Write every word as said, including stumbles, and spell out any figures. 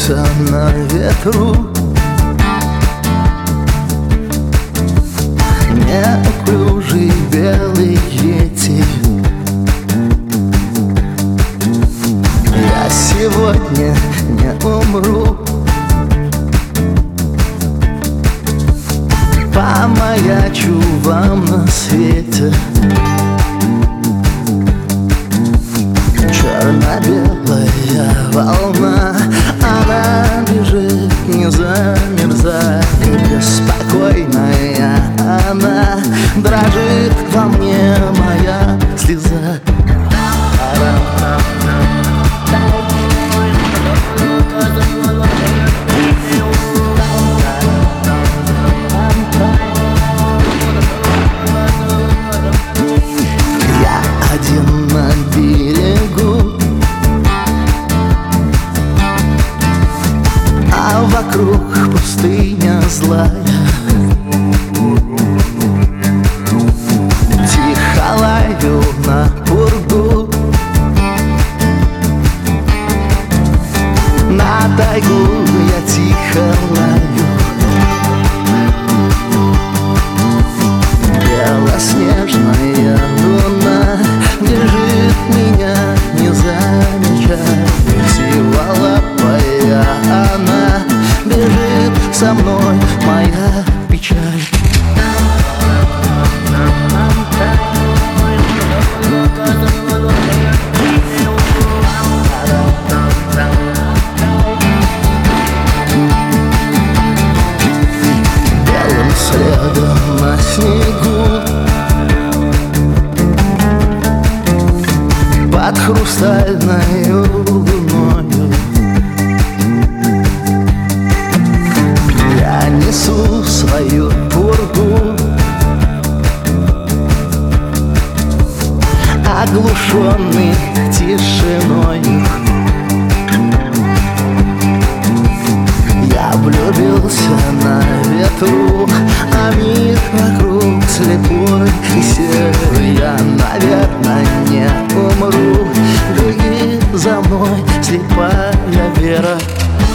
влюбился на ветру. Неуклюжий белый йети. Я сегодня не умру. Помаячу вам на свете. Черно-белая волна, она бежит, не замерзая, беспокойная она. Дрожит во мне моя слеза. Я один на берегу, а вокруг пустыня злая. Тихо лаю на пургу, на тайгу я тихо лаю. Белоснежная луна бежит, меня не замечая. Сиволапая она бежит со мной, моя печаль. Белым следом на снегу, под хрустальной луною я несу свою пургу, оглушенный тишиною. Я влюбился на ветру, а мир вокруг слепой и серый. Я, наверное, не умру. Беги за мной, слепая Вера.